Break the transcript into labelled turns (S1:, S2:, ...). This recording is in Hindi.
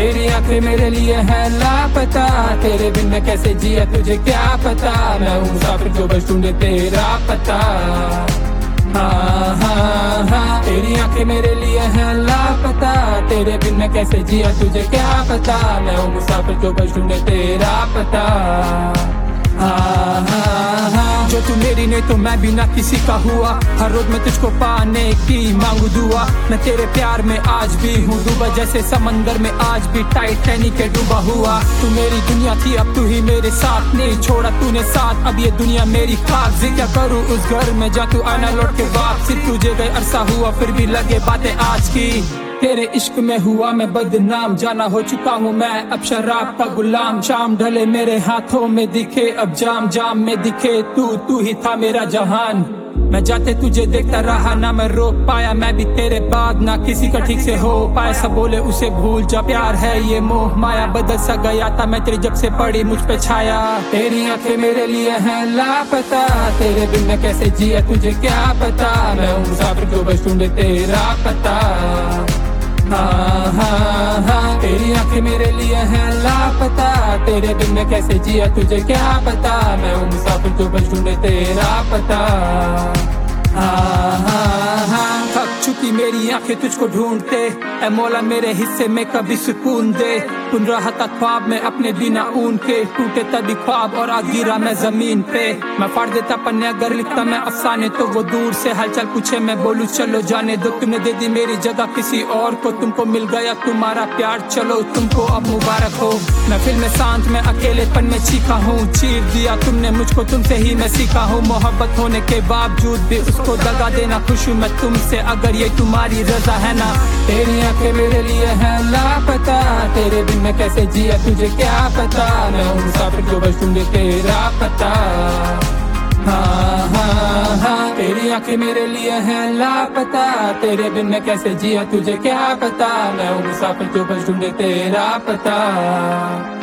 S1: तेरी आंखें मेरे लिए है लापता, तेरे बिन मैं कैसे जिया तुझे क्या पता। मैं हूँ मुसाफिर जो बस ढूंढे तेरा पता। हाँ हाँ हाँ, तेरी आंखें मेरे लिए है लापता, तेरे बिन मैं कैसे जिया तुझे क्या पता। मैं हूँ मुसाफिर जो बस ढूंढे तेरा पता। हाँ हाँ हाँ, जो तू मेरी नहीं तो मैं भी ना किसी का हुआ। हर रोज मैं तुझको पाने की मांगू दुआ। मैं तेरे प्यार में आज भी हूँ डूबा, जैसे समंदर में आज भी टाइटैनिक के डूबा हुआ। तू मेरी दुनिया थी अब तू ही मेरे साथ, नहीं छोड़ा तूने साथ, अब ये दुनिया मेरी खाक। जी क्या करूँ उस घर में जा तू आना लौट के वापसी। तुझे गए अरसा हुआ फिर भी लगे बातें आज की। तेरे इश्क में हुआ मैं बदनाम, जाना हो चुका हूँ मैं अब शराब का गुलाम। शाम ढले मेरे हाथों में दिखे अब जाम, जाम में दिखे तू ही था मेरा जहान। मैं जाते तुझे देखता रहा ना मैं रोक पाया, मैं भी तेरे बाद ना किसी का ठीक से हो पाया। सब बोले उसे भूल जा, प्यार है ये मोह माया। बदल सा गया था मैं तेरी जब से पड़ी मुझ पे छाया। तेरी आंखें मेरे लिए हैं लापता, तेरे बिन मैं कैसे जिया तुझे क्या पता। मैं हूँ मुसाफिर जो बस ढूंढे तेरा पता। हाँ हाँ हाँ, तेरी आंखें मेरे लिए हैं लापता, तेरे बिन मैं कैसे जिया तुझे क्या पता। मैं हूँ मुसाफिर जो बस ढूंढे तेरा पता। हाँ हाँ हाँ, थक चुकी मेरी आंखें तुझको ढूंढते, ऐ मौला मेरे हिस्से में कभी सुकून दे। बुन रहा था ख्वाब में अपने बिना ऊन के, टूटे तभी ख्वाब और आ गिरा मैं जमीन पे। मैं फाड़ देता पन्ने अगर लिखता मैं अफसाने, तो वो दूर से हलचल पूछे मैं बोलूं चलो जाने दो। तुमने दे दी मेरी जगह किसी और को, तुमको मिल गया तुम्हारा प्यार, चलो तुमको अब मुबारक हो। महफिल में शांत में अकेलेपन में चीखा हूँ, चीर दिया तुमने मुझको तुमसे ही मैं सीखा हूँ। मोहब्बत होने के बावजूद भी उसको दगा देना, खुश हूँ मैं तुमसे अगर ये तुम्हारी रजा है ना। तेरी आंखें मेरे लिए है लापता, तेरे बिन मैं कैसे जिया तुझे क्या पता। मैं हूँ मुसाफिर जो बस ढूंढे तेरा पता। हाँ हाँ हाँ, तेरी आंखें मेरे लिए है लापता, तेरे बिन मैं कैसे जिया तुझे क्या पता। मैं हूँ मुसाफिर जो बस ढूंढे तेरा पता।